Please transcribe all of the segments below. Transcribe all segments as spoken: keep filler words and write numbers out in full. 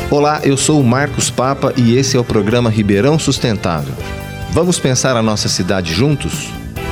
Olá, eu sou o Marcos Papa e esse é o programa Ribeirão Sustentável. Vamos pensar a nossa cidade juntos?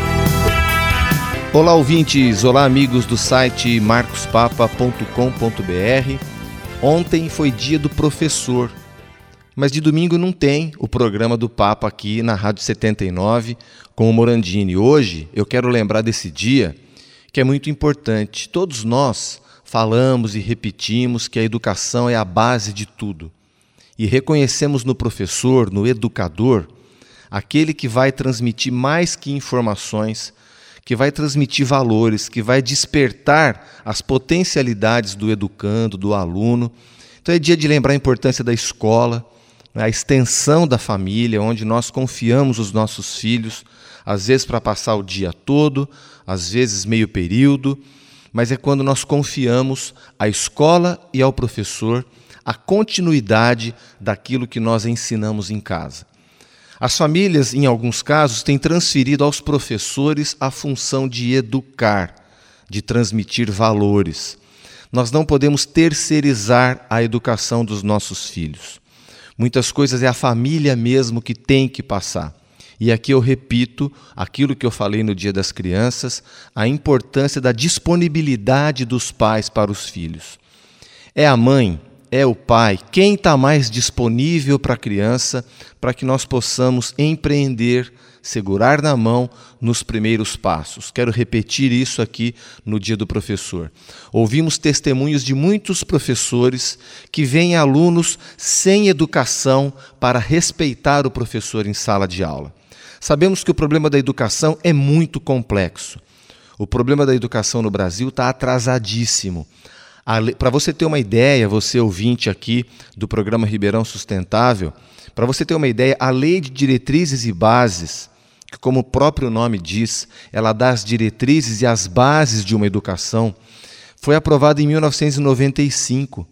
Olá, ouvintes! Olá, amigos do site marcos papa ponto com ponto b r. Ontem foi dia do professor, mas de domingo não tem o programa do Papa aqui na Rádio setenta e nove com o Morandini. Hoje eu quero lembrar desse dia que é muito importante. Todos nós falamos e repetimos que a educação é a base de tudo. E reconhecemos no professor, no educador, aquele que vai transmitir mais que informações, que vai transmitir valores, que vai despertar as potencialidades do educando, do aluno. Então é dia de lembrar a importância da escola, a extensão da família, onde nós confiamos os nossos filhos, às vezes para passar o dia todo, às vezes meio período, mas é quando nós confiamos à escola e ao professor a continuidade daquilo que nós ensinamos em casa. As famílias, em alguns casos, têm transferido aos professores a função de educar, de transmitir valores. Nós não podemos terceirizar a educação dos nossos filhos. Muitas coisas é a família mesmo que tem que passar. E aqui eu repito aquilo que eu falei no Dia das Crianças, a importância da disponibilidade dos pais para os filhos. É a mãe, é o pai, quem está mais disponível para a criança, para que nós possamos empreender, segurar na mão nos primeiros passos. Quero repetir isso aqui no Dia do Professor. Ouvimos testemunhos de muitos professores que veem alunos sem educação para respeitar o professor em sala de aula. Sabemos que o problema da educação é muito complexo. O problema da educação no Brasil está atrasadíssimo. Para você ter uma ideia, você ouvinte aqui do programa Ribeirão Sustentável, para você ter uma ideia, a Lei de Diretrizes e Bases, que como o próprio nome diz, ela dá as diretrizes e as bases de uma educação, foi aprovada em mil novecentos e noventa e cinco.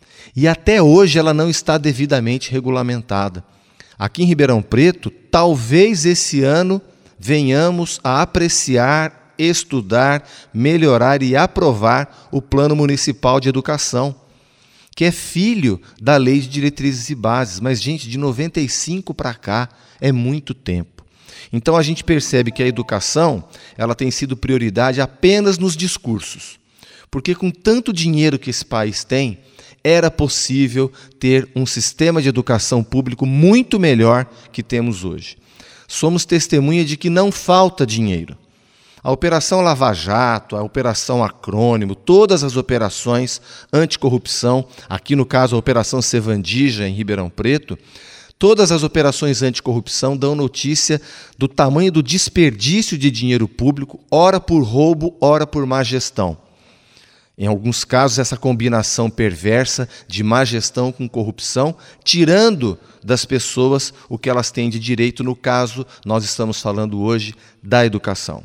E até hoje ela não está devidamente regulamentada. Aqui em Ribeirão Preto, talvez esse ano venhamos a apreciar, estudar, melhorar e aprovar o Plano Municipal de Educação, que é filho da Lei de Diretrizes e Bases. Mas, gente, de noventa e cinco para cá é muito tempo. Então, a gente percebe que a educação ela tem sido prioridade apenas nos discursos. Porque com tanto dinheiro que esse país tem, era possível ter um sistema de educação público muito melhor que temos hoje. Somos testemunha de que não falta dinheiro. A Operação Lava Jato, a Operação Acrônimo, todas as operações anticorrupção, aqui no caso a Operação Sevandija em Ribeirão Preto, todas as operações anticorrupção dão notícia do tamanho do desperdício de dinheiro público, ora por roubo, ora por má gestão. Em alguns casos, essa combinação perversa de má gestão com corrupção, tirando das pessoas o que elas têm de direito, no caso, nós estamos falando hoje da educação.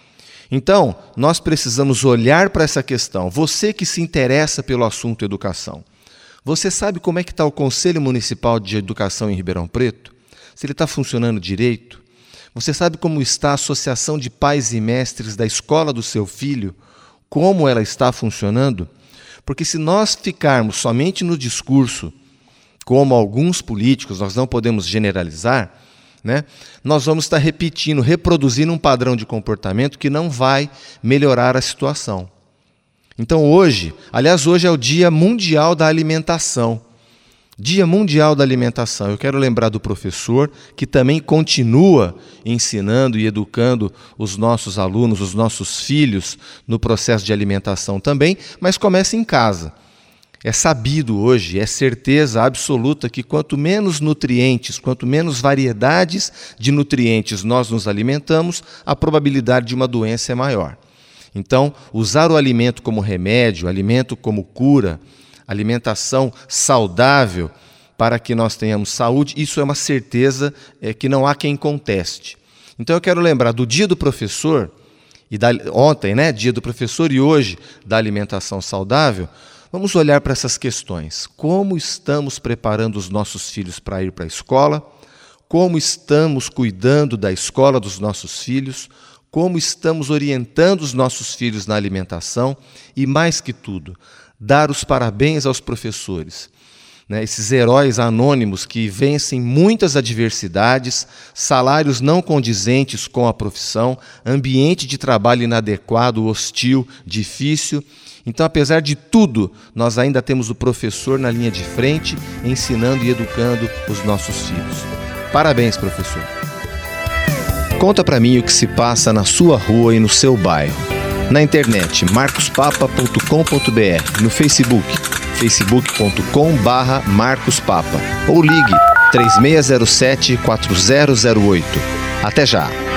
Então, nós precisamos olhar para essa questão. Você que se interessa pelo assunto educação, você sabe como é que está o Conselho Municipal de Educação em Ribeirão Preto? Se ele está funcionando direito? Você sabe como está a Associação de Pais e Mestres da escola do seu filho? Como ela está funcionando? Porque se nós ficarmos somente no discurso, como alguns políticos, nós não podemos generalizar, né? Nós vamos estar repetindo, reproduzindo um padrão de comportamento que não vai melhorar a situação. Então hoje, aliás, hoje é o Dia Mundial da Alimentação. Dia Mundial da Alimentação. Eu quero lembrar do professor que também continua ensinando e educando os nossos alunos, os nossos filhos no processo de alimentação também, mas começa em casa. É sabido hoje, é certeza absoluta que quanto menos nutrientes, quanto menos variedades de nutrientes nós nos alimentamos, a probabilidade de uma doença é maior. Então, usar o alimento como remédio, alimento como cura, alimentação saudável para que nós tenhamos saúde, isso é uma certeza é, que não há quem conteste. Então eu quero lembrar do Dia do Professor, e da, ontem, né, Dia do Professor, e hoje da alimentação saudável. Vamos olhar para essas questões. Como estamos preparando os nossos filhos para ir para a escola? Como estamos cuidando da escola dos nossos filhos? Como estamos orientando os nossos filhos na alimentação? E mais que tudo, dar os parabéns aos professores. né, esses heróis anônimos que vencem muitas adversidades, salários não condizentes com a profissão, ambiente de trabalho inadequado, hostil, difícil. Então, apesar de tudo, nós ainda temos o professor na linha de frente, ensinando e educando os nossos filhos. Parabéns, professor. Conta para mim o que se passa na sua rua e no seu bairro. Na internet, marcos papa ponto com ponto b r, no Facebook, facebook ponto com barra marcos papa, ou ligue três seis zero sete, quatro zero zero oito. Até já!